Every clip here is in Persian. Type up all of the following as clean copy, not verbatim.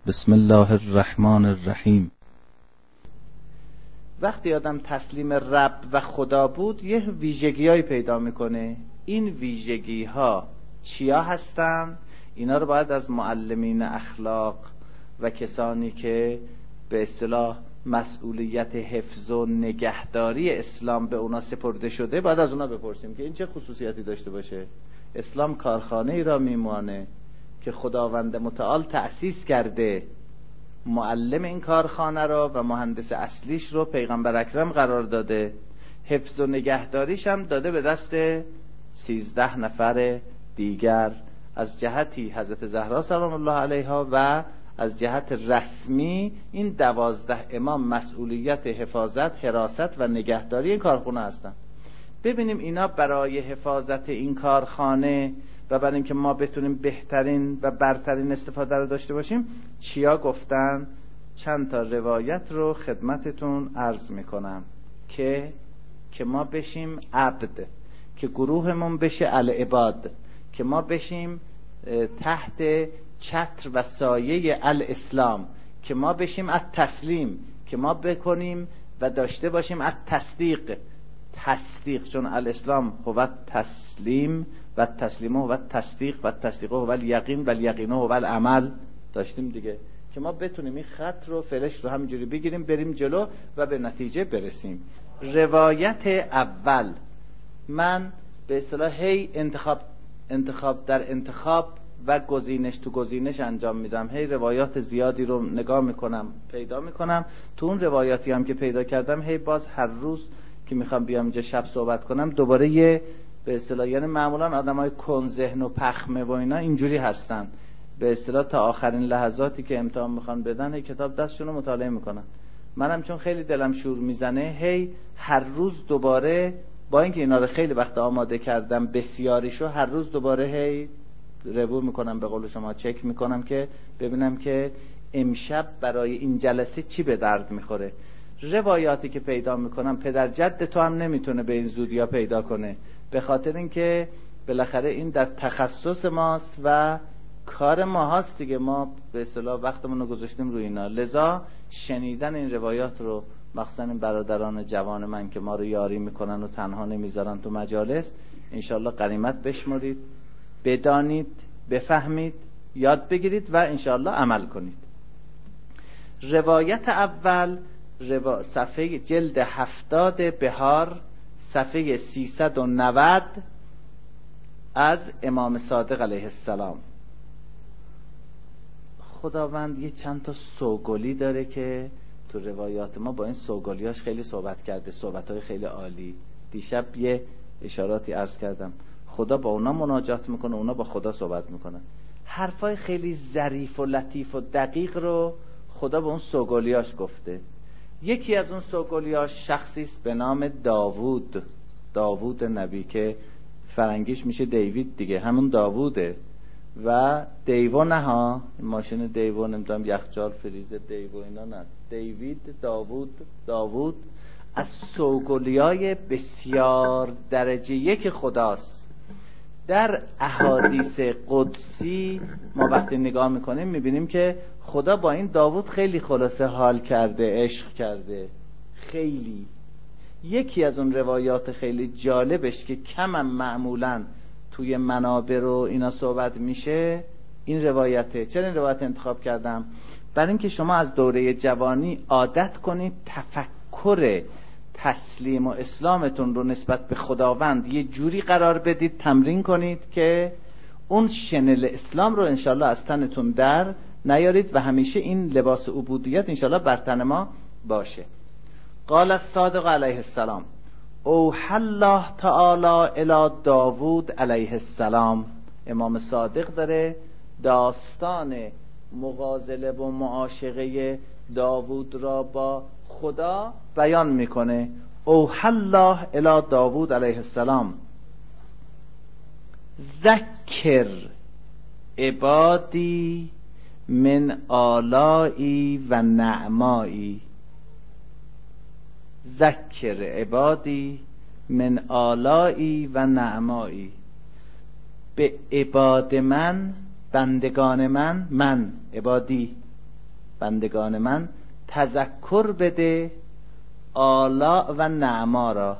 بسم الله الرحمن الرحیم. وقتی آدم تسلیم رب و خدا بود یه ویژگی‌هایی پیدا میکنه. این ویژگی‌ها چیا هستن؟ اینا رو باید از معلمین اخلاق و کسانی که به اصطلاح مسئولیت حفظ و نگهداری اسلام به اونا سپرده شده باید از اونا بپرسیم که این چه خصوصیتی داشته باشه. اسلام کارخانه ای را میمانه که خداوند متعال تأسیس کرده، معلم این کارخانه را و مهندس اصلیش رو پیغمبر اکرم قرار داده، حفظ و نگهداریش هم داده به دست 13 نفر دیگر، از جهتی حضرت زهرا سلام الله علیها و از جهت رسمی این 12 امام مسئولیت حفاظت، حراست و نگهداری این کارخانه هستند. ببینیم اینا برای حفاظت این کارخانه و برای اینکه ما بتونیم بهترین و برترین استفاده رو داشته باشیم چیا گفتن. چند تا روایت رو خدمتتون عرض میکنم که ما بشیم عبد، که گروهمون بشه العباد، که ما بشیم تحت چتر و سایه الاسلام، که ما بشیم التسلیم، که ما بکنیم و داشته باشیم التصدیق. تصدیق، چون الاسلام هو تسلیم و تسلیم هو تصدیق و تصدیق هو الیقین و الیقین هو العمل. داشتیم دیگه که ما بتونیم این خط رو فلش رو همینجوری بگیریم بریم جلو و به نتیجه برسیم. روایت اول، من به اصطلاح هی انتخاب در انتخاب و گزینش تو گزینش انجام میدم، هی روایات زیادی رو نگاه میکنم پیدا میکنم. تو اون روایاتی هم که پیدا کردم هی باز هر روز که میخوام بیام اینجا شب صحبت کنم دوباره یه به اصطلاح، یعنی معمولا آدمای کن ذهن و پخمه و اینا اینجوری هستن، به اصطلاح تا آخرین لحظاتی که امتحان میخوان بدن هی کتاب دستشون رو مطالعه میکنن. منم چون خیلی دلم شور میزنه هی هر روز دوباره، با اینکه اینا رو خیلی وقت آماده کردم بسیاریشو، هر روز دوباره هی ریویو میکنم، به قول شما چک میکنم که ببینم که امشب برای این جلسه چی به درد میخوره. روایاتی که پیدا میکنم پدر جد تو هم نمیتونه به این زودیا پیدا کنه، به خاطر اینکه بالاخره این در تخصص ماست و کار ما هست دیگه، ما به اصطلاح وقتمون رو گذاشتیم روی اینا. لذا شنیدن این روایات رو، مخصوصا این برادران جوان من که ما رو یاری میکنن و تنها نمیذارن تو مجالس، انشالله غنیمت بشمرید، بدانید، بفهمید، یاد بگیرید و انشالله عمل کنید. روایت اول صفحه جلد 70 بهار، صفحه 390 از امام صادق علیه السلام. خداوند یه چند تا سوگلی داره که تو روایات ما با این سوگلیاش خیلی صحبت کرده، صحبتهای خیلی عالی. دیشب یه اشاراتی عرض کردم، خدا با اونا مناجات میکنه، اونا با خدا صحبت میکنن. حرفای خیلی ظریف و لطیف و دقیق رو خدا به اون سوگلیاش گفته. یکی از اون سوگلیاش شخصی است به نام داوود نبی که فرنگیش میشه دیوید دیگه، همون داووده. و دیو نه ها، ماشین دیو نمیدونم یخچال فریزر دیو اینا نه، دیوید داوود از سوگلیای بسیار درجه یک خداست. در احادیث قدسی ما وقتی نگاه میکنیم میبینیم که خدا با این داوود خیلی خلاصه حال کرده، عشق کرده خیلی. یکی از اون روایات خیلی جالبش که کمم معمولاً توی منابر و اینا صحبت میشه این روایته. چرا این روایت انتخاب کردم؟ برای اینکه شما از دوره جوانی عادت کنید تفکر تسلیم و اسلامتون رو نسبت به خداوند یه جوری قرار بدید، تمرین کنید که اون شنل اسلام رو انشالله از تنتون در نیارید و همیشه این لباس عبودیت انشالله بر تن ما باشه. قال الصادق علیه السلام اوحی الله تعالی الی داوود علیه السلام. امام صادق داره داستان مغازله و معاشقه داوود را با خدا بیان میکنه. اوحی الله الی داوود علیه السلام ذکر عبادی من آلایی و نعمایی. ذکر عبادی من آلایی و نعمایی. به عباد من، بندگان من عبادی بندگان من تذکر بده آلاء و نعما را.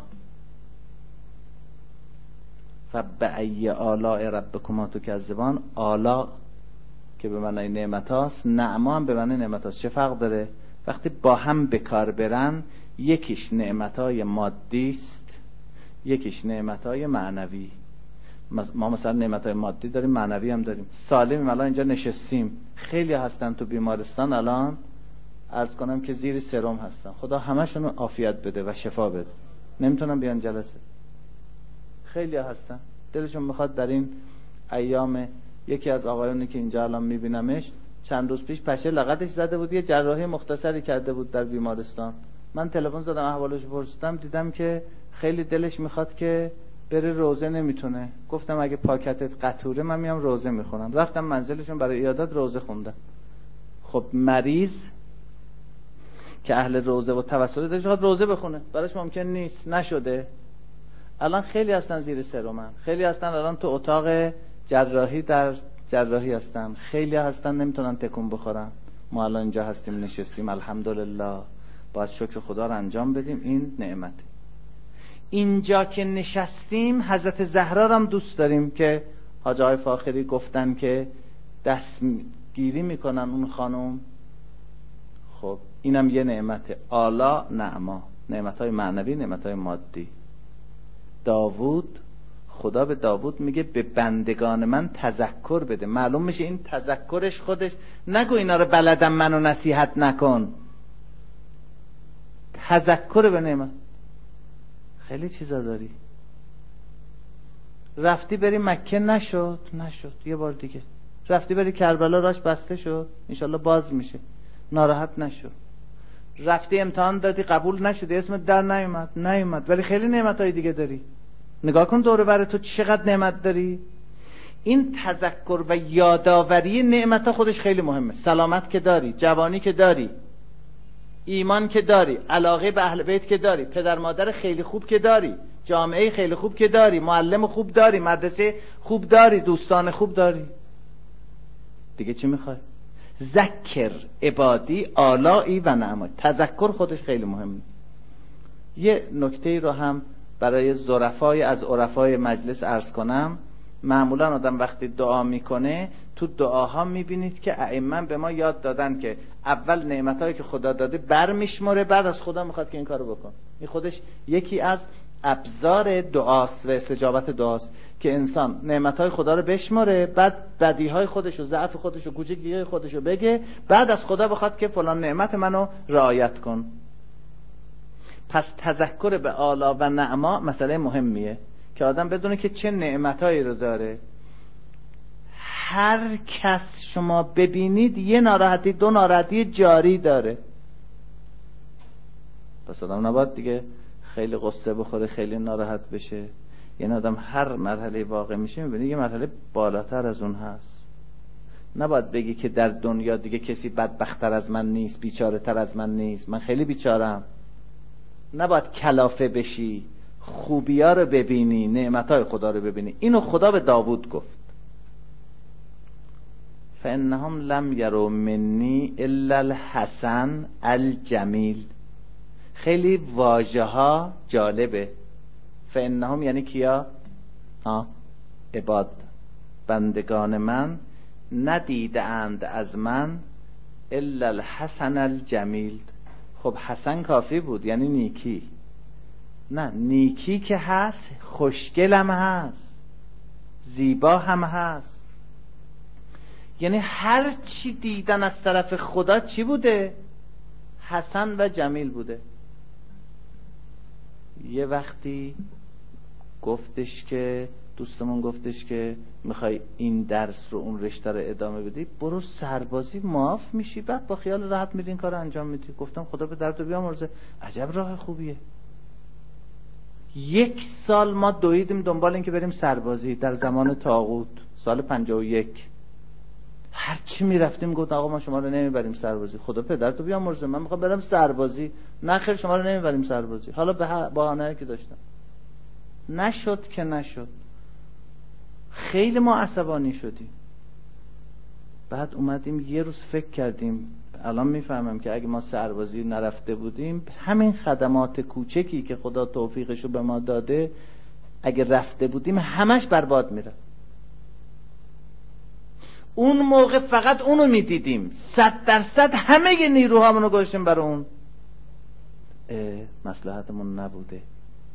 فبأی آلاء ربکما تکذبان، آلاء که به معنای نعمت هاست، نعما هم به معنای نعمت هاست. چه فرق داره؟ وقتی با هم به کار برن، یکیش نعمت های مادی است، یکیش نعمت های معنوی. ما مثلا نعمت های مادی داریم، معنوی هم داریم. سالمیم، الان اینجا نشستیم، خیلی هستن تو بیمارستان الان، عرض کنم که زیر سرم هستن، خدا همشون عافیت بده و شفا بده، نمیتونن بیان جلسه. خیلی هستن دلشون میخواد در این ایام. یکی از آقایونی که اینجا الان میبینمش، چند روز پیش پشه لغتش زده بود، یه جراحی مختصری کرده بود در بیمارستان. من تلفن زدم احوالش پرسیدم، دیدم که خیلی دلش میخواد که بره روزه، نمیتونه. گفتم اگه پاکتت قطوره من میام روزه میخونم. رفتم منزلشون برای ایادت روزه خوندم. خب مریض که اهل روزه و توسل داشت روزه بخونه، براش ممکن نیست، نشده. الان خیلی هستن زیر سرم، خیلی هستن الان تو اتاق جراحی، در جراحی هستن، خیلی هستن نمیتونن تکون بخورن. ما الان اینجا هستیم نشستیم، الحمدلله، باید شکر خدا رو انجام بدیم. این نعمت. اینجا که نشستیم حضرت زهرا رو هم دوست داریم که حاج آقای فاخری گفتن که دستگیری میکنن اون خانم. خب اینم یه نعمت. آلا نعما، نعمتهای معنوی، نعمتهای مادی. داوود، خدا به داوود میگه به بندگان من تذکر بده. معلوم میشه این تذکرش خودش، نگو اینا رو بلدم منو نصیحت نکن، تذکر به نعمت. خیلی چیزا داری. رفتی بری مکه، نشد، یه بار دیگه. رفتی بری کربلا، راش بسته شد، انشالله باز میشه، ناراحت نشو. رفتی امتحان دادی، قبول نشدی، اسمت در نیومد، ولی خیلی نعمتهای دیگه داری. نگاه کن دور بر تو چقدر نعمت داری. این تذکر و یادآوری نعمتها خودش خیلی مهمه. سلامت که داری، جوانی که داری، ایمان که داری، علاقه به اهل بیت که داری، پدر مادر خیلی خوب که داری، جامعه خیلی خوب که داری، معلم خوب داری، مدرسه خوب داری، دوستان خوب داری، دیگه چی میخوای؟ ذکر عبادی آلائی و نعمای. تذکر خودش خیلی مهمه. یه نکته رو هم برای ظرفای از عرفای مجلس عرض کنم. معمولا آدم وقتی دعا میکنه، تو دعاها میبینید که ائمه به ما یاد دادن که اول نعمتایی که خدا داده برمیشمره، بعد از خدا میخواد که این کارو بکن. این خودش یکی از ابزار دعاست و استجابت دعاست که انسان نعمتهای خدا رو بشمره، بعد بدیهای خودش و ضعف خودش و کوچگیهای خودش رو بگه، بعد از خدا بخواد که فلان نعمت منو رعایت کن. پس تذکر به آلا و نعما مسئله مهمیه که آدم بدونه که چه نعمتایی رو داره. هر کس شما ببینید یه ناراحتی، دو ناراحتی جاری داره. پس آدم نباید دیگه خیلی قصه بخوره، خیلی ناراحت بشه. یعنی آدم هر مرحله واقع میشه میبینه یه مرحله بالاتر از اون هست. نباید بگی که در دنیا دیگه کسی بدبخت‌تر از من نیست، بیچاره تر از من نیست، من خیلی بیچارم. نباید کلافه بشی، خوبی‌ها رو ببینی، نعمت‌های خدا رو ببینی. اینو خدا به داوود گفت. فإنهم لم يروا منی الا الحسن الجمیل. خیلی واژه ها جالبه. فإنهم یعنی کیا؟ عباد، بندگان من ندیده اند از من الا الحسن الجمیل. خب حسن کافی بود، یعنی نیکی. نه، نیکی که هست، خوشگل هم هست، زیبا هم هست. یعنی هر چی دیدن از طرف خدا چی بوده؟ حسن و جمیل بوده. یه وقتی گفتش که دوستمون گفتش که میخوای این درس رو اون رشته رو ادامه بدی، برو سربازی معاف میشی، بعد با خیال راحت میری این کار رو انجام میدی. گفتم خدا به درد بیامرزه، عجب راه خوبیه. 1 سال ما دویدیم دنبال این که بریم سربازی در زمان طاغوت، سال 51. هر چی میرفتیم گفت آقا ما شما رو نمیبریم سربازی. خدا پدرتو بیامرزه، من میخوام برم سربازی. نه خیر، شما رو نمیبریم سربازی. حالا به بهانه‌ای که داشتم نشد که نشد. خیلی ما عصبانی شدیم. بعد اومدیم یه روز فکر کردیم، الان میفهمم که اگه ما سربازی نرفته بودیم، همین خدمات کوچکی که خدا توفیقشو به ما داده اگه رفته بودیم همش برباد میره. اون موقع فقط اونو میدیدیم، 100% همه نیروهامونو گذاشتیم برای اون. مصلحتمون نبوده.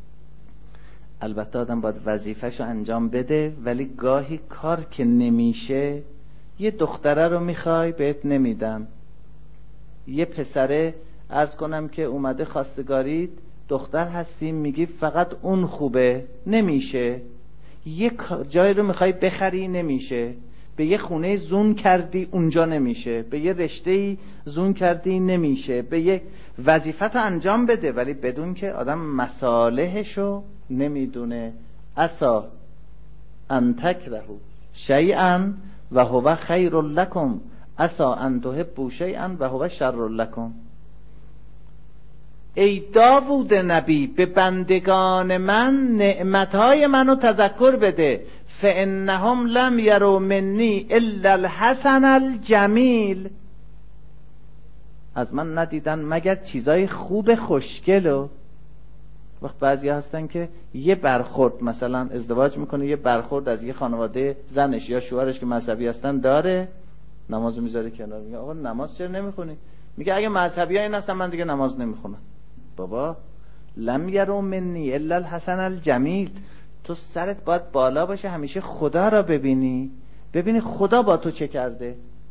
البته آدم باید وظیفهشو انجام بده، ولی گاهی کار که نمیشه، یه دختره رو میخوای بهت نمیدم، یه پسره عرض کنم که اومده خواستگاریت، دختر هستیم میگی فقط اون خوبه، نمیشه. یه جای رو میخوای بخری، نمیشه. به یه خونه زون کردی، اونجا نمیشه. به یه رشته‌ای زون کردی، نمیشه. به یه وظیفت انجام بده، ولی بدون که آدم مصالحشو نمیدونه. عسا ان تکرهوا شیئا و هو خیر لکم، عسا ان تحبوا شیئا و هو شر لکم. ای داوود نبی، به بندگان من نعمتهای منو تذکر بده. فانهم لم یروا منی الا الحسن الجمیل. از من ندیدن مگر چیزای خوب خوشگلو. وقت بعضی هستن که یه برخورد، مثلا ازدواج میکنه، یه برخورد از یه خانواده زنش یا شوهرش که مذهبی هستن داره، نمازو میذاره کنار، میگه آقا نماز چرا نمیخونی؟ میگه اگه مذهبی ها این هستن من دیگه نماز نمیخونم. بابا لم یروا منی الا الحسن الجمیل. تو سرت باید بالا باشه، همیشه خدا را ببینی خدا با تو چه کرده.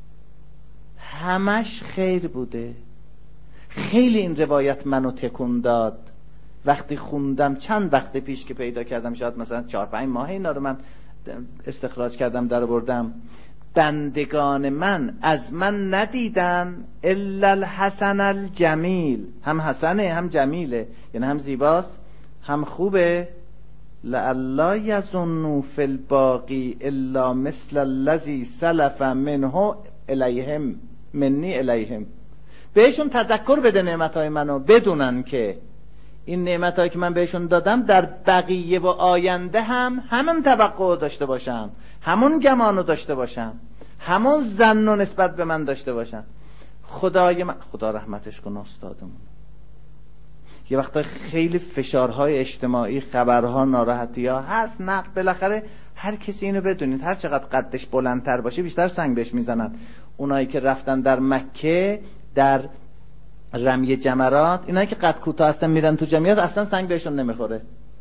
همش خیر بوده. خیلی این روایت منو تکون داد وقتی خوندم، چند وقت پیش که پیدا کردم، شاید مثلا 4-5 ماه اینا رو من استخراج کردم، در بردم. بندگان من از من ندیدن الا الحسن الجمیل. هم حسنه هم جمیله، یعنی هم زیباست هم خوبه. لعلا یظنوا فی الباقی الا مثل الذی سلف منه الیهم منی الیهم. بهشون تذکر بده نعمتهای منو، بدونن که این نعمتهایی که من بهشون دادم در بقیه و آینده هم همون توقع داشته باشم، همون گمانو داشته باشم، همون ظن و نسبت به من داشته باشم. خدای من، خدا رحمتش کنه استادمون، یه وقتا خیلی فشارهای اجتماعی، خبرها، ناراحتی‌ها، حرف، نقد، بالاخره هر کسی اینو بدونید هر چقدر قدش بلندتر باشه بیشتر سنگ بهش میزنن. اونایی که رفتن در مکه در رمی جمرات، اینایی که قد کوتاه هستن میرن تو جمعیت اصلا سنگ بهشون نمیخوره،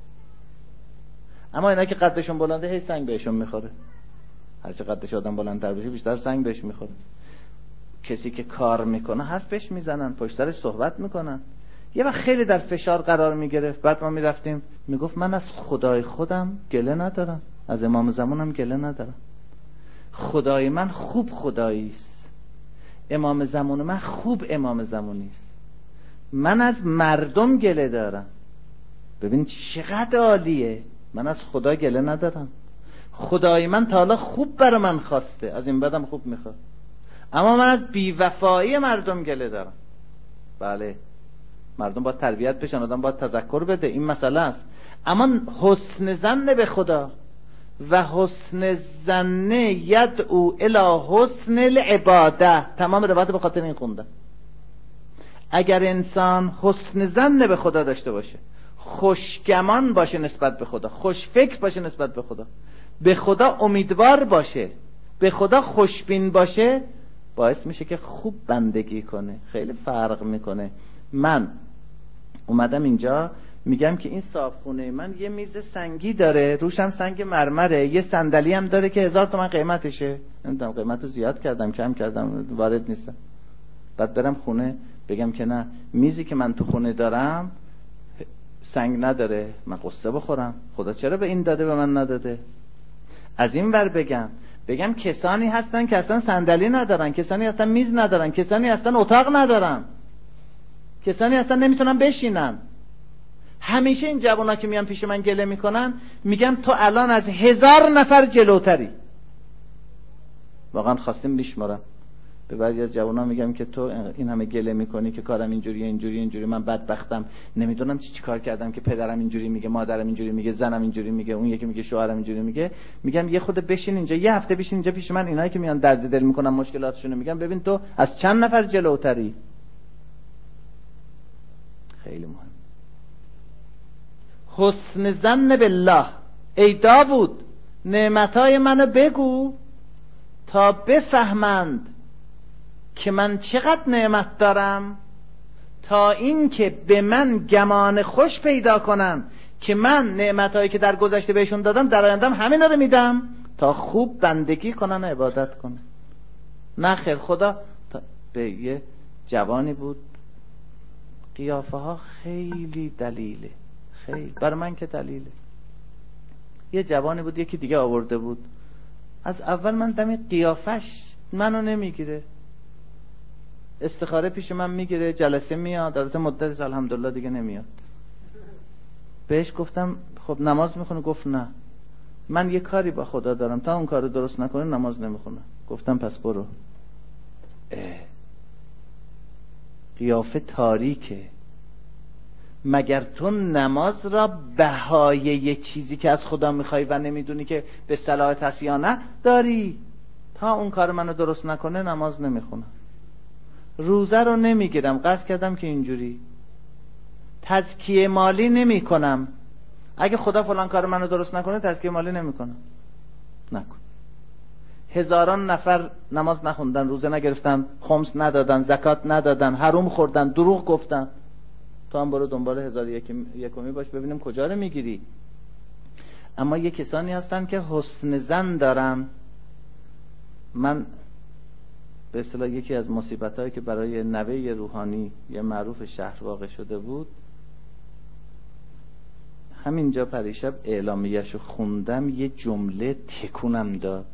اما اینایی که قدشون بلنده هی سنگ بهشون میخوره. هر چه قدش آدم بلندتر بشه بیشتر سنگ بهش میخوره. کسی که کار میکنه حرف بهش میزنن، پشترش صحبت میکنن. یه وقت خیلی در فشار قرار میگرفت، بعد ما میرفتیم میگفت من از خدای خودم گله ندارم، از امام زمانم گله ندارم. خدای من خوب خداییست، امام زمان من خوب امام زمانیست. من از مردم گله دارم. ببین چقدر عالیه. من از خدا گله ندارم. خدای من تا حالا خوب برای من خواسته، از این بعدم خوب میخواد. اما من از بیوفایی مردم گله دارم. بله، مردم باید تربیت بشن، آدم باید تذکر بده، این مسئله است. اما حسن ظن به خدا و حسن ظن یدعو الی حسن العباده، تمام روایت به خاطر این خوندم. اگر انسان حسن ظن به خدا داشته باشه، خوشگمان باشه نسبت به خدا، خوش فکر باشه نسبت به خدا، به خدا امیدوار باشه، به خدا خوشبین باشه، باعث میشه که خوب بندگی کنه. خیلی فرق میکنه. من اومدم اینجا میگم که این صاحبخونه من یه میز سنگی داره، روش هم سنگ مرمره، یه صندلی هم داره که 1000 تومان قیمتشه. نمیدونم قیمتو زیاد کردم کم کردم، وارد نیستم. بعد برم خونه بگم که نه، میزی که من تو خونه دارم سنگ نداره، من قصه بخورم خدا چرا به این داده به من نداده. از این ور بگم کسانی هستن که اصلا صندلی ندارن، کسانی هستن میز ندارن، کسانی هستن اتاق ندارن، کسانی هستن نمیتونن بشینن. همیشه این جوانا که میان پیش من گله میکنن، میگم تو الان از 1000 نفر جلوتری. واقعا خواستیم بیشمارم، به بعضی از جوانان میگم که تو این همه گله میکنی که کارم اینجوری من بدبختم، نمیدونم چی کار کردم که پدرم اینجوری میگه، مادرم اینجوری میگه، زنم اینجوری میگه، اون یکی میگه شوهرم اینجوری میگه. میگم یه خود بشین اینجا، یه هفته بشین اینجا پیش من، اینایی که میان درد دل میکنن مشکلاتشونو میگم، ببین تو از چند نفر جلوتری. خیلی مهم. حسن ظن بالله. ای داوود نعمتای منو بگو تا بفهمند که من چقدر نعمت دارم، تا این که به من گمان خوش پیدا کنن که من نعمتایی که در گذشته بهشون دادم در آیندهم همینا رو میدم، تا خوب بندگی کنن و عبادت کنن. نه خیر، خدا به یه جوانی بود قیافه ها خیلی دلیله، خیلی برای من که دلیله. یه جوانی بود یکی دیگه آورده بود، از اول من دمی قیافش منو نمیگیره، استخاره پیش من میگیره، جلسه میاد، البته مدت الحمدلله دیگه نمیاد. بهش گفتم خب نماز میخونه؟ گفت نه، من یه کاری با خدا دارم، تا اون کارو درست نکنه نماز نمیخونه. گفتم پس برو. قیافه تاریکه. مگر تو نماز را بهای یه چیزی که از خدا میخوای و نمیدونی که به صلاحت هست یا نه داری؟ تا اون کار منو درست نکنه نماز نمیخونم. روزه رو نمیگیرم، قصد کردم که اینجوری. تزکیه مالی نمی کنم، اگه خدا فلان کار منو درست نکنه تزکیه مالی نمی کنم. نکن. هزاران نفر نماز نخوندن، روزه نگرفتن، خمس ندادن، زکات ندادن، حرام خوردن، دروغ گفتن. تو هم برو دنبال 1001 باش ببینیم کجا رو میگیری. اما یه کسانی هستن که حسن ظن دارن. من به اصطلاح یکی از مصیبتایی که برای نوه روحانی یه معروف شهر واقع شده بود، همینجا پریشب اعلامیه‌شو خوندم، یه جمله تکونم داد.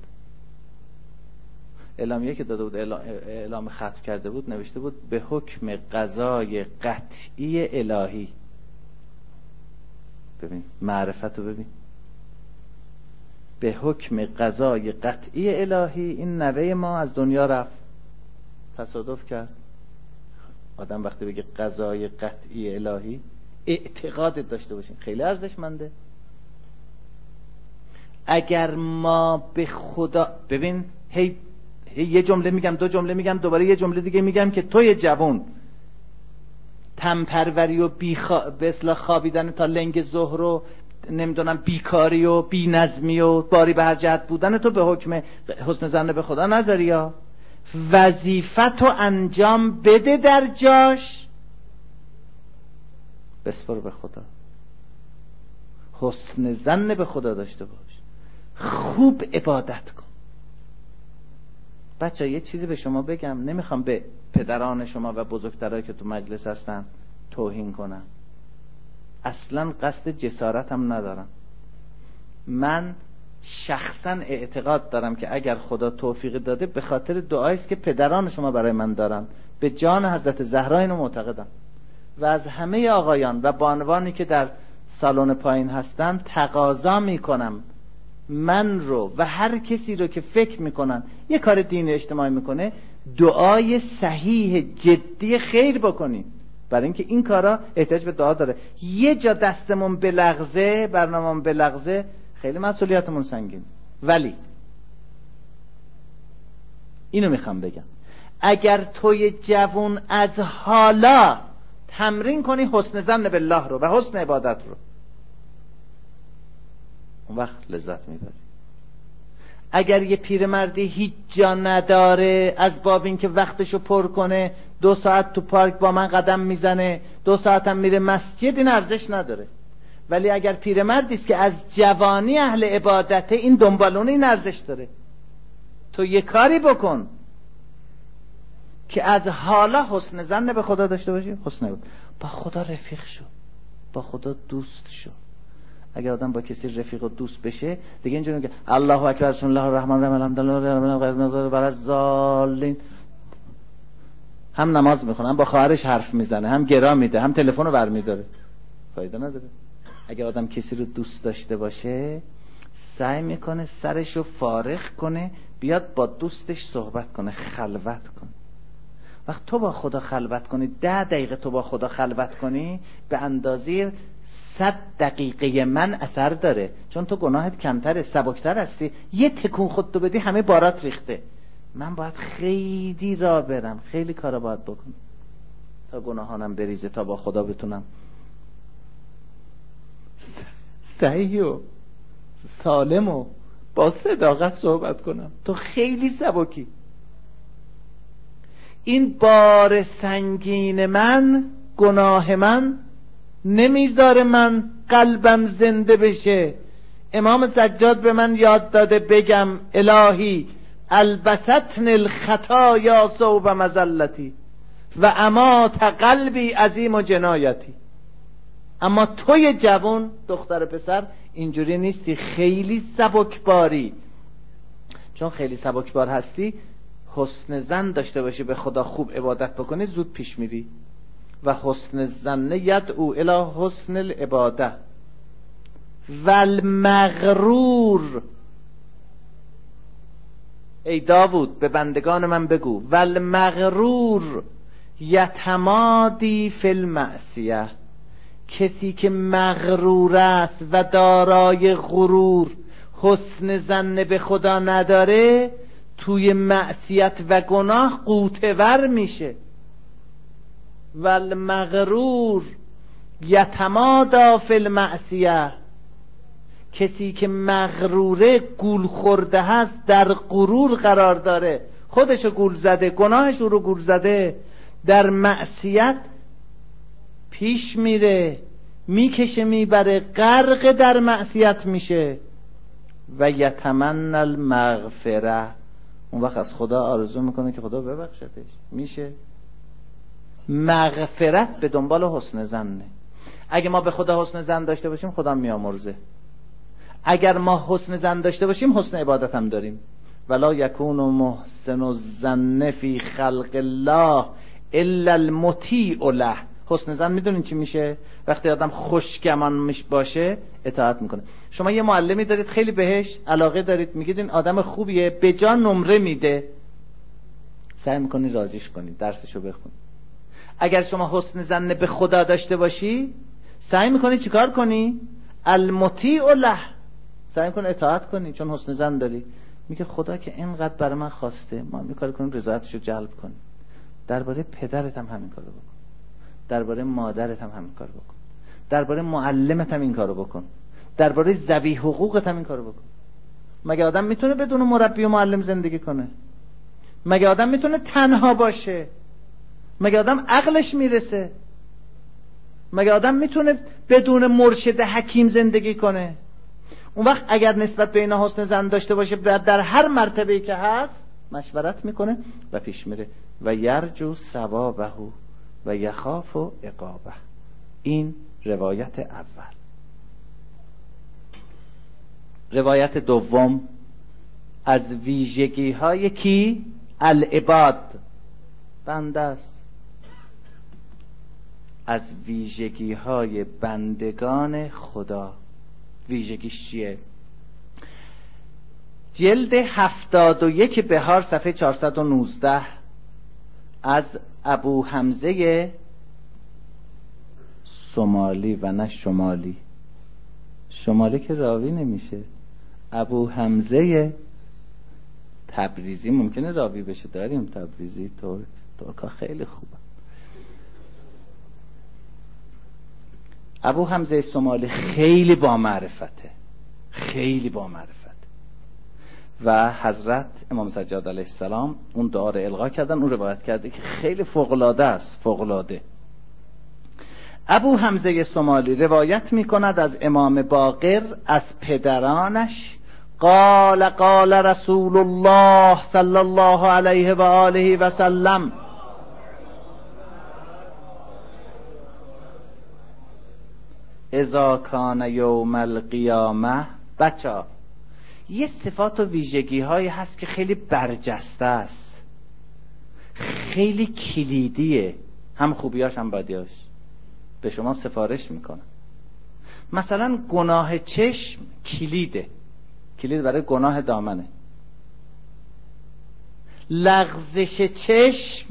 اعلامیه که داده بود، اعلام ختم کرده بود، نوشته بود به حکم قضای قطعی الهی. ببین معرفتو ببین، به حکم قضای قطعی الهی این نوه ما از دنیا رفت. تصادف کرد. آدم وقتی بگه قضای قطعی الهی اعتقاد داشته باشین، خیلی ارزشمنده. اگر ما به خدا ببین، هی یه جمله میگم، دو جمله میگم، دوباره یه جمله دیگه میگم که توی جوان تنپروری و به اصطلاح خوابیدن تا لنگ ظهر و نمیدونم بیکاری و بی نظمی و باری به هر جهت بودن تو به حکم حسن ظن به خدا نذاری. یا وظیفت رو انجام بده در جاش، بسپر به خدا، حسن ظن به خدا داشته باش، خوب عبادت کن. بچه یه چیزی به شما بگم، نمیخوام به پدران شما و بزرگترایی که تو مجلس هستن توهین کنم، اصلا قصد جسارت هم ندارم. من شخصا اعتقاد دارم که اگر خدا توفیق داده به خاطر دعایی است که پدران شما برای من دارن. به جان حضرت زهرا اینو معتقدم و از همه آقایان و بانوانی که در سالن پایین هستن تقاضا میکنم من رو و هر کسی رو که فکر میکنن یه کار دینی اجتماعی میکنه دعای صحیح جدی خیر بکنید، برای اینکه این کارا احتیاج به دعا داره. یه جا دستمون بلغزه، برنامه‌مون بلغزه، خیلی مسئولیتمون سنگین. ولی اینو میخوام بگم، اگر توی جوون از حالا تمرین کنی حسن ظن بالله رو و حسن عبادت رو، اون وقت لذت میبری. اگر یه پیرمردی هیچ جا نداره از باب این که وقتشو پر کنه، 2 ساعت تو پارک با من قدم میزنه، 2 ساعت هم میره مسجد، این ارزش نداره. ولی اگر پیرمردی است که از جوانی اهل عبادته، این دنبالونه، این ارزش داره. تو یه کاری بکن که از حالا حسن ظن به خدا داشته باشی. حسن با خدا رفیق شو، با خدا دوست شو. اگر آدم با کسی رفیق و دوست بشه دیگه اینجوری میگه الله اکبر بسم الله الرحمن الرحیم الحمدلله رب العالمین بر الضالین، هم نماز میخونه، هم با خواهرش حرف میزنه، هم گرا میده، هم تلفن رو برمیداره، فایده نداره. اگر آدم کسی رو دوست داشته باشه سعی میکنه سرشو فارغ کنه بیاد با دوستش صحبت کنه، خلوت کنه. وقت تو با خدا خلوت کنی، 10 دقیقه تو با خدا خلوت کنی، به اندازه 100 دقیقه من اثر داره. چون تو گناهت کمتره، سبکتر هستی. یه تکون خودتو بدی همه بارات ریخته. من باید خیلی راه برم، خیلی کارا باید بکنم تا گناهانم بریزه، تا با خدا بتونم صحیح و سالم و با صداقت صحبت کنم. تو خیلی سبکی. این بار سنگین من، گناه من نمیذاره من قلبم زنده بشه. امام سجاد به من یاد داده بگم الهی البستن الخطایا ثوب مذلتی و امات قلبی عظیم و جنایتی. اما توی جوان، دختر پسر، اینجوری نیستی، خیلی سبکباری. چون خیلی سبکبار هستی، حسن ظن داشته باشی به خدا، خوب عبادت بکنی، زود پیش میری. و حسن ظن یدعو الی حسن العباده والمغرور. ای داوود به بندگان من بگو والمغرور یتمادی فی المعصیه. کسی که مغرور است و دارای غرور، حسن ظن به خدا نداره، توی معصیت و گناه غوطه‌ور میشه. والمغرور یتمادا فی المعصیه. کسی که مغروره، گول خورده هست، در غرور قرار داره، خودشو گول زده، گناهش او رو گول زده، در معصیت پیش میره، میکشه، میبره، غرق در معصیت میشه. و یتمنى المغفره. اون وقت از خدا آرزو میکنه که خدا ببخشتش. میشه؟ مغفرت به دنبال حسن ظنه. اگه ما به خدا حسن ظن داشته باشیم، خدا میامرزه. اگر ما حسن ظن داشته باشیم، حسن عبادت هم داریم. ولا یکون محسن الظن فی خلق الله الا المطیع له. حسن ظن میدونین چی میشه؟ وقتی آدم خوشگمان باشه، اطاعت میکنه. شما یه معلمی دارید، خیلی بهش علاقه دارید، میگید این آدم خوبیه، به جا نمره میده، سعی میکنی راضیش کنی، درسشو بخونی. اگر شما حسن ظن به خدا داشته باشی، سعی میکنی چیکار کنی؟ المطیع له. سعی میکنی اطاعت کنی، چون حسن ظن داری. میگه خدا که اینقدر برای من خواسته، ما میکار کنیم رضایتشو جلب کنیم. درباره پدرت هم همین کارو بکن، درباره مادرت هم همین کارو بکن، درباره معلمت هم این کارو بکن، درباره ذوی حقوقت هم این کارو بکن. مگه آدم میتونه بدون مربی و معلم زندگی کنه؟ مگه آدم میتونه تنها باشه؟ مگه آدم عقلش میرسه؟ مگه آدم میتونه بدون مرشد حکیم زندگی کنه؟ اون وقت اگر نسبت به اینا حسن ظن داشته باشه، در هر مرتبه‌ای که هست مشورت میکنه و پیش میره. و یرجو ثوابه و یخاف عقابه. این روایت اول. روایت دوم از ویژگی های کی؟ العباد، بنده است. از ویژگی های بندگان خدا. ویژگیش چیه؟ جلد 71 بهار صفحه 419 از ابو حمزه سومالی و نه شمالی. شمالی که راوی نمیشه. ابو حمزه تبریزی ممکنه راوی بشه، داریم تبریزی، ترکا خیلی خوبه. ابو حمزه سومالی خیلی با معرفته، خیلی با معرفت. و حضرت امام سجاد علیه السلام اون دعا رو القا کردن، اون روایت کرده که خیلی فوق‌العاده است، فوق‌العاده. ابو حمزه سومالی روایت میکند از امام باقر، از پدرانش، قال قال رسول الله صلی الله علیه و آله و سلم، اذا کان یوم القیامه. بچه‌ها یه صفات و ویژگی هایی هست که خیلی برجسته است، خیلی کلیدیه، هم خوبیاش هم بدیاش. به شما سفارش میکنم. مثلا گناه چشم کلیده، کلید برای گناه دامنه. لغزش چشم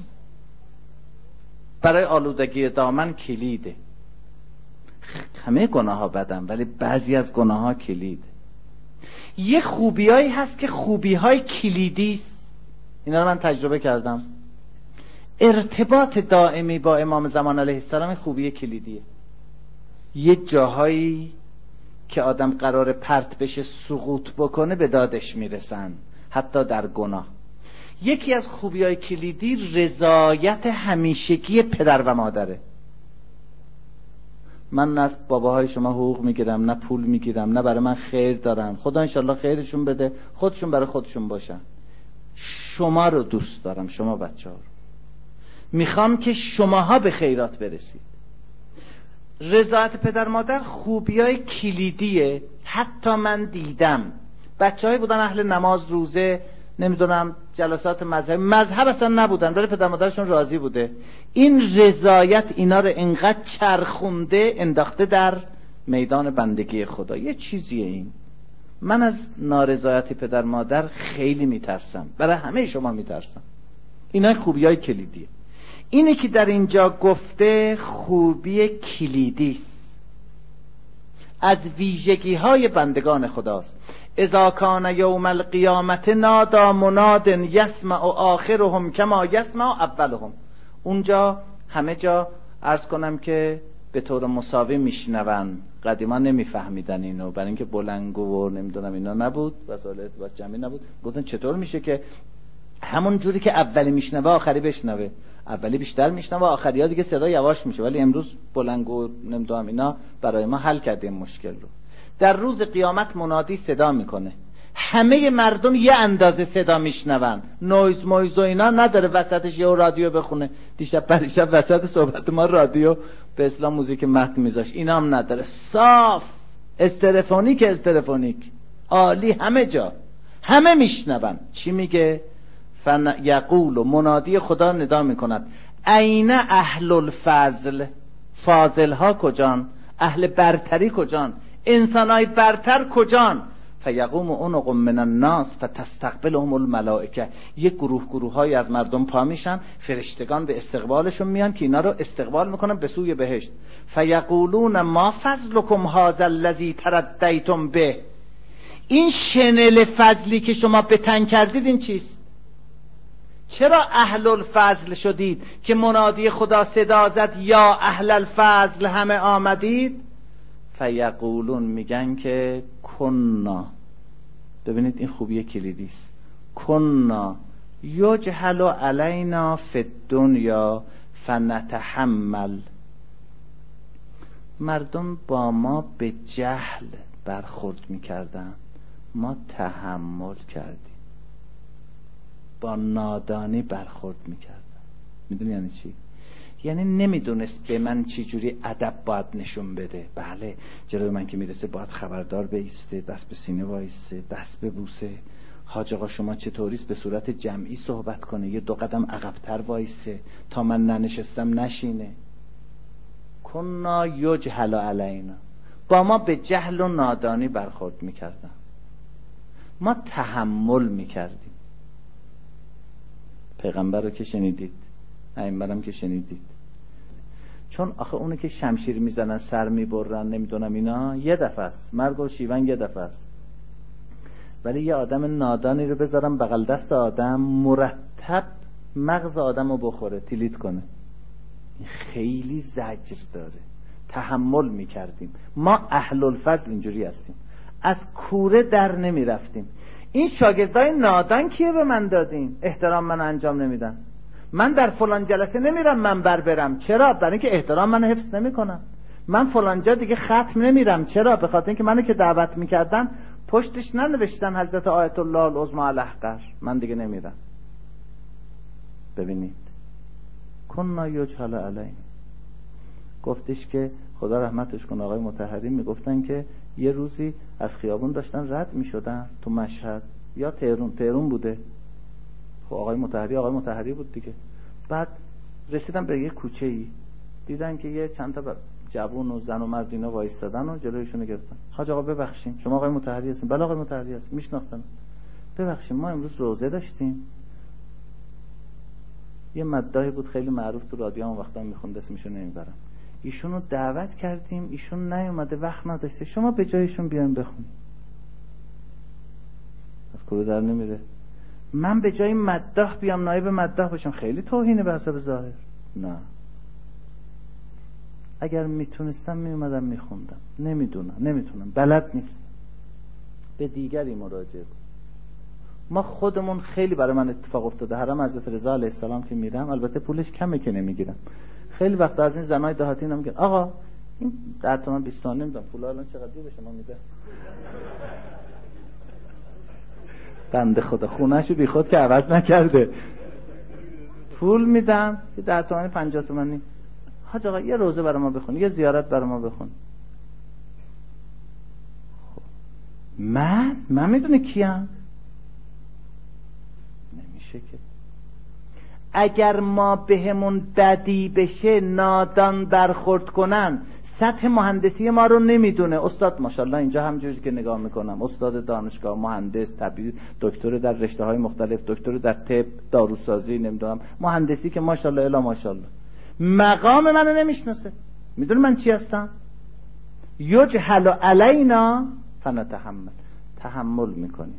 برای آلودگی دامن کلیده. همه گناه ها بدن ولی بعضی از گناه ها کلیده. یه خوبیایی هست که خوبی های کلیدی است. اینا رو من تجربه کردم. ارتباط دائمی با امام زمان علیه السلام خوبی کلیدیه. یه جاهایی که آدم قرار پرت بشه سقوط بکنه به دادش میرسن، حتی در گناه. یکی از خوبی‌های کلیدی رضایت همیشگی پدر و مادره. من نه از باباهای شما حقوق میگیرم، نه پول میگیرم، نه برای من خیر دارن. خدا انشالله خیرشون بده، خودشون برای خودشون باشن. شما رو دوست دارم، شما بچه‌ها رو میخوام که شماها به خیرات برسید. رضایت پدر مادر خوبیای کلیدیه. حتی من دیدم بچه‌هایی بودن اهل نماز، روزه، نمیدونم جلسات مذهب اصلا نبودن ولی پدر مادرشون راضی بوده. این رضایت اینا رو انقدر چرخونده انداخته در میدان بندگی خدا. یه چیزیه این. من از نارضایتی پدر مادر خیلی میترسم، برای همه شما میترسم. اینا خوبیای کلیدیه. اینه که در اینجا گفته خوبی کلیدی است، از ویژگی های بندگان خداست. اذا کان یوم القیامت نادا مناد یسمع آخرهم کما یسمع اولهم. اونجا همه جا عرض کنم که به طور مساوی میشنون. قدیما نمیفهمیدن اینو، برای اینکه بلنگو و نمیدونم اینا نبود، وسایل ارتباط جمعی نبود. گفتن چطور میشه که همون جوری که اولی میشنوه آخری بشنوه؟ اولی بیشتر میشنوه، آخری ها دیگه صدا یواش میشه. ولی امروز بلنگو نمیدونم اینا برای ما حل کرده این مشکل رو. در روز قیامت منادی صدا میکنه، همه مردم یه اندازه صدا میشنون، نویز مویز و اینا نداره، وسطش یه رادیو بخونه. دیشب پریشب وسط صحبت ما رادیو به اصطلاح موزیک متن میذاش، اینا هم نداره. صاف استرفونیک عالی، همه جا همه میشنون. چی میگه؟ یقول و منادی خدا ندا میکند این اهل الفضل. فاضل ها کجان؟ اهل برتری کجان؟ انسانای برتر کجان؟ فیقوم عنق من الناس فتستقبلهم الملائکه. یک گروه های از مردم پا میشن، فرشتگان به استقبالشون میان که اینا رو استقبال میکنن به سوی بهشت. فیقولون ما فضلکم هذا الذی تردیتم به. این شنل فضلی که شما به تن کردید این چیست؟ چرا اهل الفضل شدید که منادی خدا صدا زد یا اهل الفضل همه آمدید؟ فیقولون میگن که کنا، ببینید این خوبی کلیدی است، کنا یجهل علینا فی الدنیا فنتحمل. مردم با ما به جهل برخورد میکردن، ما تحمل کردیم. با نادانی برخورد میکردن. میدونی یعنی چی؟ یعنی نمیدونست به من چی جوری ادب باید نشون بده. بله جلوی من که میرسه باید خبردار بیسته، دست به سینه وایسته، دست ببوسه. حاج آقا شما چطوریست؟ به صورت جمعی صحبت کنه، یه 2 قدم عقب‌تر وایسه تا من ننشستم نشینه. کنا یجهل علینا، با ما به جهل و نادانی برخورد میکردن، ما تحمل میکردیم. پیغمبر رو که شنیدید، ائمه‌ام که شنیدید. چون آخه اونو که شمشیر میزنن سر میبرن نمیدونم اینا یه دفعه است، مرگ و شیون یه دفعه است. ولی یه آدم نادانی رو بذارم بغل دست آدم، مرتب مغز آدم رو بخوره، تیلیت کنه. این خیلی زجر داره. تحمل میکردیم. ما اهل الفضل اینجوری هستیم، از کوره در نمیرفتیم. این شاگردای نادان کیه به من دادین؟ احترام من انجام نمیدن. من در فلان جلسه نمیرم منبر برم. چرا؟ برای اینکه احترام من حفظ نمیکنن. من فلان جا دیگه ختم نمیرم. چرا؟ به خاطر اینکه منو که دعوت میکردن پشتش ننوشتن حضرت آیت الله العظمی الاحقر. من دیگه نمیرم. ببینید کنا یجهل علینا. گفتش که خدا رحمتش کنه آقای مطهری میگفتن که یه روزی از خیابون داشتن رد میشدن تو مشهد یا تهران بوده. خب آقای مطهری بود دیگه. بعد رسیدن به یه کوچه‌ای، دیدن که یه چند تا جوون و زن و مرد اینا وایستادن و جلویشون گرفتن. حاج آقا ببخشید شما آقای مطهری هستین؟ بله آقای مطهری هست. میشناختن. ببخشید ما امروز روزه داشتیم، یه مداحی بود خیلی معروف تو رادیو هم وقتا میخوند، اسمشو نمیبرم. ایشون رو دعوت کردیم، ایشون نیومده، وقت نداشته، شما به جایشون بیاین بخونید. از کلو در نمیره. من به جای مداح بیام نایب مداح باشم، خیلی توهینه به حسب ظاهر. نه، اگر میتونستم میومدم میخوندم، نمیتونم، بلد نیستم، به دیگری مراجعه کنم. ما خودمون خیلی برای من اتفاق افتاده، حرم حضرت رضا علیه السلام که میرم، البته پولش کمه که نمیگیرم، خیلی وقت از این زنای دهاتی اینا میگن آقا این 10 تومن 20 تومن نمیدونم پول الان چقدر به شما میده. بنده خدا خونه‌شو بی خود که عوض نکرده، پول میدم که 10 تومن 50 تومنی، حاج آقا یه روزه برای ما بخون، یه زیارت برای ما بخون. من میدونه کیم؟ نمیشه که. اگر ما بهمون بدی بشه، نادان برخورد کنن، سطح مهندسی ما رو نمیدونه. استاد ماشاءالله اینجا همجوری که نگاه میکنم، استاد دانشگاه، مهندس، طبیب، دکتر در رشته‌های مختلف، دکتر در طب، داروسازی، نمیدونم مهندسی که ماشاءالله الا ماشاءالله، مقام منو نمیشناسه. میدونه من چی هستم؟ یجهل علینا فنتحمل، تحمل میکنیم.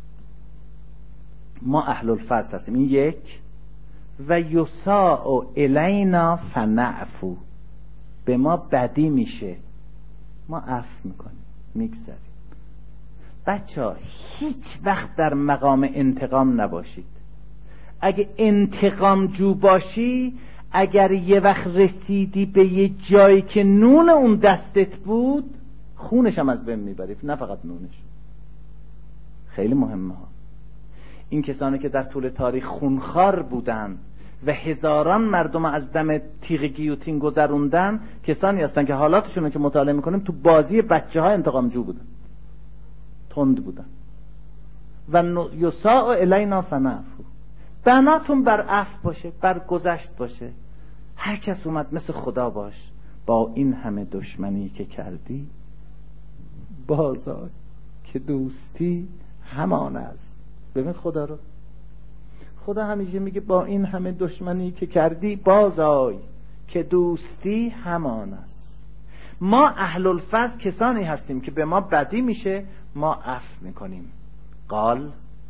ما اهل الفضل هستیم، این یک. و یساء الینا فنعفو، به ما بدی میشه ما عفو میکنیم، میگذریم. بچه‌ها هیچ وقت در مقام انتقام نباشید. اگه انتقام جو باشی، اگر یه وقت رسیدی به یه جایی که نون اون دستت بود، خونش هم از بین میبری، نه فقط نونش. خیلی مهمه ها. این کسانی که در طول تاریخ خونخوار بودن و هزاران مردم از دم تیغ گیوتین گذروندن، کسانی هستن که حالاتشون رو که مطالعه میکنیم تو بازی بچه ها انتقام جو بودن، تند بودن. و یساء الینا فنعفو، بناتون بر عفو باشه، بر گذشت باشه. هر کس اومد مثل خدا باش، با این همه دشمنی که کردی بازآی که دوستی همان است. ببین خدا رو، خدا همیشه میگه با این همه دشمنی که کردی بازآی که دوستی همان است. ما اهل الفضل کسانی هستیم که به ما بدی میشه ما عفو میکنیم. قال،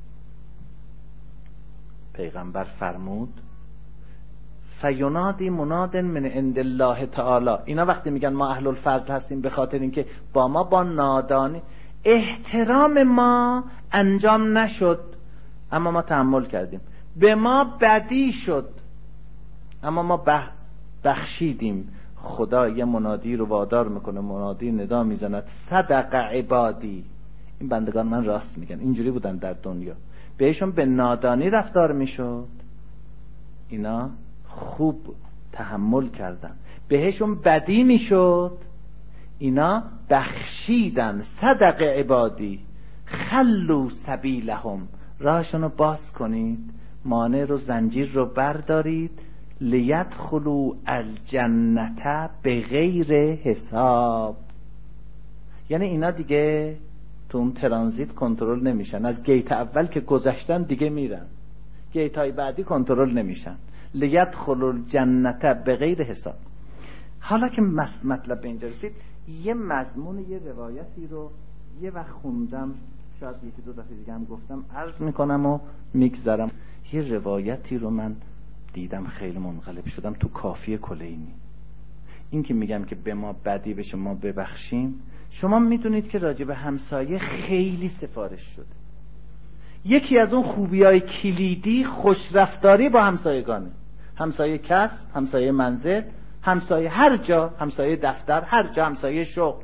پیغمبر فرمود، فینادی مناد من عند الله تعالی. اینا وقتی میگن ما اهل الفضل هستیم به خاطر اینکه با نادانی احترام ما انجام نشد اما ما تحمل کردیم، به ما بدی شد اما ما بخشیدیم. خدا یه منادی رو وادار میکنه، منادی ندا میزند صدق عبادی، این بندگان من راست میگن، اینجوری بودن در دنیا، بهشون به نادانی رفتار میشد، اینا خوب تحمل کردن. بهشون بدی میشد، اینا بخشیدن. صدق عبادی خلو سبیلهم، راهشونو باز کنید، مانع رو، زنجیر رو بردارید. لیدخلوا الجنة بغیر حساب، یعنی اینا دیگه تو اون ترانزیت کنترل نمیشن، از گیت اول که گذشتن دیگه میرن، گیت های بعدی کنترل نمیشن. لیدخلوا الجنة بغیر حساب. حالا که مطلب به اینجا رسید، یه مضمون یه روایتی رو یه وقت خوندم، شاید یکی دو دفعه دیگه هم گفتم، عرض میکنم و میگذرم. یه روایتی رو من دیدم خیلی منقلب شدم تو کافی کلینی. این که میگم که به ما بدی بشه ما ببخشیم، شما میدونید که راجع به همسایه خیلی سفارش شده. یکی از اون خوبیای کلیدی خوشرفتاری با همسایگانه. همسایه کسب، همسایه منزل، همسایه هر جا، همسایه دفتر، هر جا، همسایه شغل.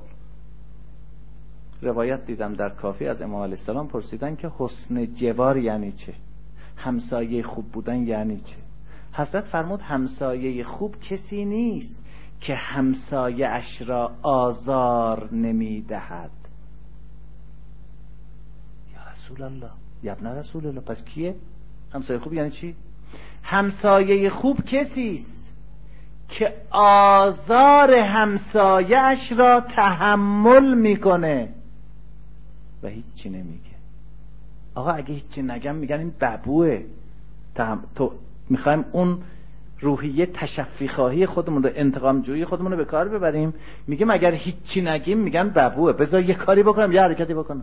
روایت دیدم در کافی از امام علیه السلام پرسیدن که حسن جوار یعنی چه؟ همسایه خوب بودن یعنی چه؟ حضرت فرمود همسایه خوب کسی نیست که همسایه اش را آزار نمی دهد. یا رسول الله، یا ابن رسول الله، پس کیه؟ همسایه خوب یعنی چی؟ همسایه خوب کسی است که آزار همسایه اش را تحمل میکنه و هیچی نمیگه. آقا اگه هیچی نگم میگن این ببوه، تو میخوایم اون روحیه تشفی خواهی خودمون رو، انتقام جویی خودمون رو به کار ببریم. میگیم اگر هیچی نگیم میگن ببوه، بذار یه کاری بکنم، یه حرکتی بکنم.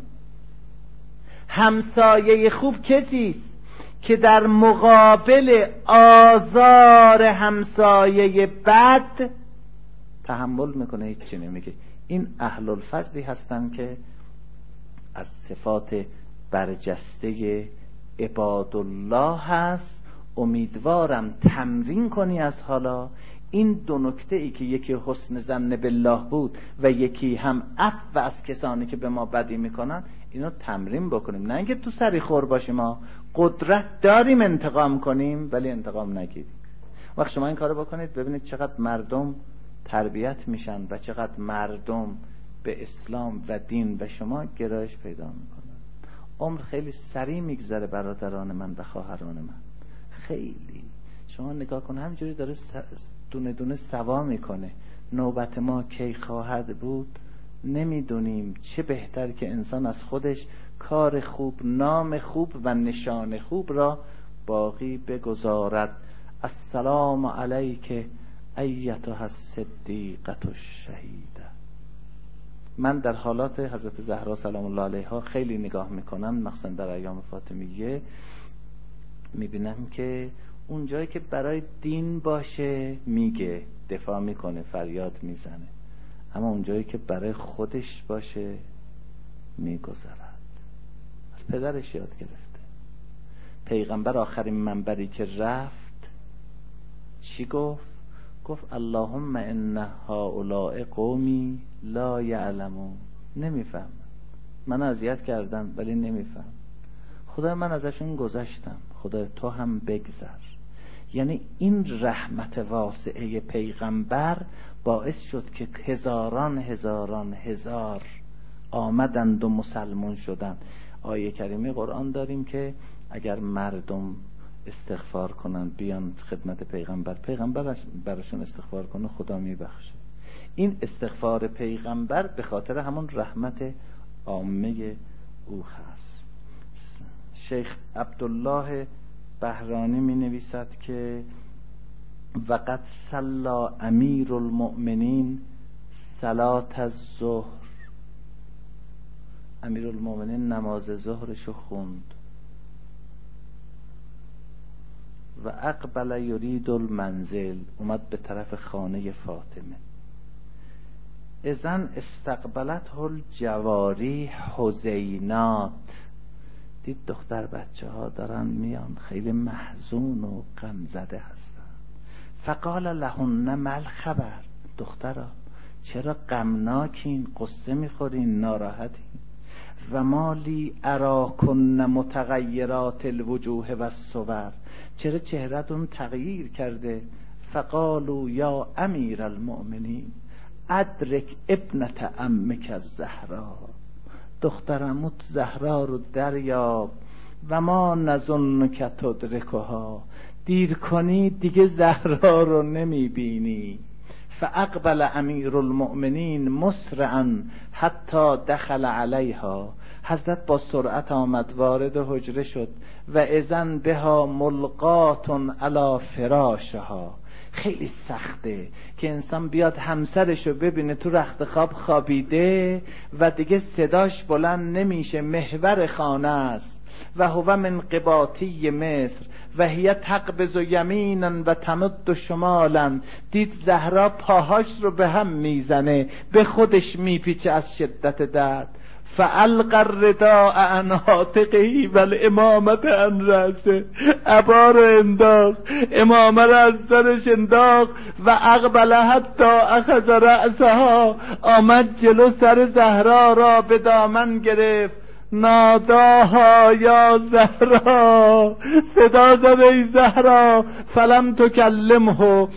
همسایه خوب کسیست که در مقابل آزار همسایه بد تحمل میکنه، هیچی نمیگه. این اهل الفضلی هستن که از صفات برجسته عبادالله هست. امیدوارم تمرین کنی از حالا این دو نکته ای که یکی حسن ظن بالله بود و یکی هم عفو از کسانی که به ما بدی میکنن، اینو تمرین بکنیم. نه اینکه تو سری خور باشیم، ما قدرت داریم انتقام کنیم ولی انتقام نگیریم. وقت شما این کارو بکنید ببینید چقدر مردم تربیت میشن و چقدر مردم به اسلام و دین و شما گرایش پیدا میکنن. عمر خیلی سریع میگذره برادران من و خواهران من، خیلی. شما نگاه کن همینجوری داره دونه دونه سوا میکنه. نوبت ما کی خواهد بود نمیدونیم. چه بهتر که انسان از خودش کار خوب، نام خوب و نشان خوب را باقی بگذارد. السلام علیک ایتها الصدیقة الشهیده. من در حالات حضرت زهرا سلام الله علیها خیلی نگاه میکنم، مخصوصا در ایام فاطمیه، میبینم که اون جایی که برای دین باشه میگه، دفاع میکنه، فریاد میزنه، اما اون جایی که برای خودش باشه میگذرد. از پدرش یاد گرفته. پیغمبر آخرین منبری که رفت چی گفت؟ گفت اللهم ان هؤلاء قومی لا یعلمون. نمیفهم، من اذیت کردن ولی نمیفهم. خدا من ازشون گذشتم، خدا تو هم بگذر. یعنی این رحمت واسعه پیغمبر باعث شد که هزاران هزار آمدند و مسلمان شدند. آیه کریمه قرآن داریم که اگر مردم استغفار کنن بیان خدمت پیغمبر براشون استغفار کنه، خدا میبخشه. این استغفار پیغمبر به خاطر همون رحمت عامه او هست. شیخ عبدالله بهرانی می نویسد که وقد صلی امیر المؤمنین صلات الظهر. امیر المؤمنین نماز ظهرشو خوند و اقبل یرید المنزل، اومد به طرف خانه فاطمه. اذن استقبلت الجواری حزینات، دید دختر بچه ها دارن میان، خیلی محزون و غم زده هستن. فقال لهن مل خبر، دخترها چرا غمناکین، قصه میخورین، ناراحتین؟ و مالی اراکن متغیرات الوجوه و الصور، چرا چهرهتون تغییر کرده؟ فقالوا یا امیر المؤمنین ادرک ابنت عمک الزهرا، دخترموت زهرا رو دریاب. و ما نظنک تدرکها، دیر کنی دیگه زهرا رو نمیبینی. فاقبل امیر المؤمنین مسرعا حتی دخل علیها، حضرت با سرعت آمد، وارد حجره شد. و اذن بها ملقات علی فراشها، خیلی سخته که انسان بیاد همسرشو ببینه تو رخت خواب خوابیده و دیگه صداش بلند نمیشه، محور خانه است. و هو من قباطی مصر و هی تقبض یمینا و تمد شمالا، دید زهرا پاهاش رو به هم میزنه، به خودش میپیچه از شدت درد. فالق الرداء عن عاتقه و الامامه عن رأسه، عبا رو انداخت، امامه رو از سرش انداخت. و اقبل حتی اخذ رأسها، آمد جلو سر زهرا را به دامن گرفت. ناداها یا زهرا، صدا زد ای زهرا. فلم تکلمه،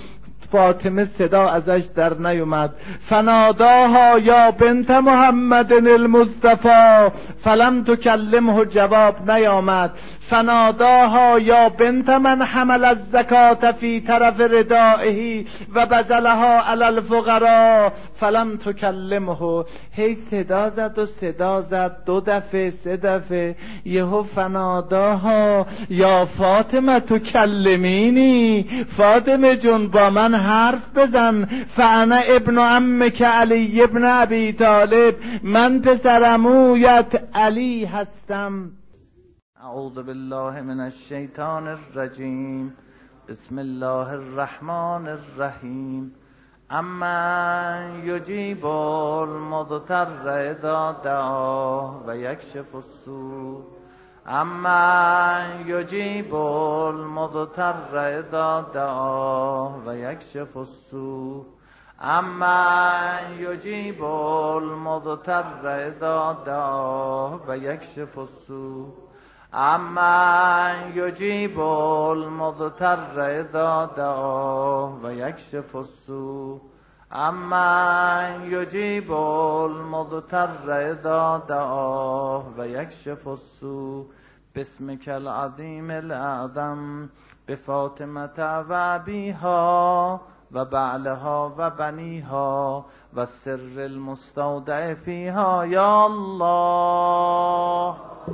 فاطمه صدا ازش در نیومد. فناداها یا بنت محمد المصطفى فلم تکلمه، جواب نیامد. فناداها یا بنت من حمل الزکات فی طرف ردائه و بذلها علی الفقراء فلم تکلمه. هی صدا زد و صدا زد، 2 دفعه 3 دفعه، یهو فناداها یا فاطمه تکلمینی، فاطمه جون با من حرف بزن. فانا ابن عمک علی ابن ابی طالب، من پسر عمویت علی هستم. اعوذ بالله من الشیطان الرجیم. بسم الله الرحمن الرحیم. اما یجیب المضطر اذا دعاه و یکشف السوء. اما یجیب المضطر اذا دعاه و یکشف السوء. اما یجیب المضطر اذا دعاه و یکشف السوء. اما یجیب المضطر اذا دعاه و یکشف السوء. اما یجیب المضطر اذا دعاه و یکشف السوء. باسمک العظیم الاعظم بفاطمه و ابیها و بعلها و بنیها و سر المستودع فیها یا الله.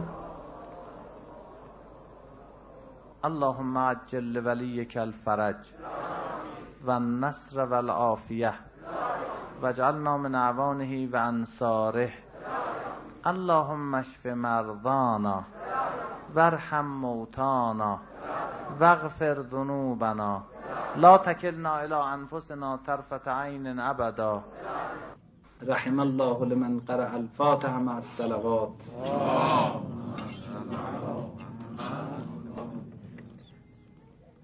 اللهم عجل لولیک الفرج و النصر و العافیه واجعلنا من اعوانه و انصاره. اللهم اشف مرضانا وارحم موتانا واغفر ذنوبنا لا تکلنا الی انفسنا طرفة عین ابدا. رحم الله لمن قرأ الفاتحه مع الصلوات.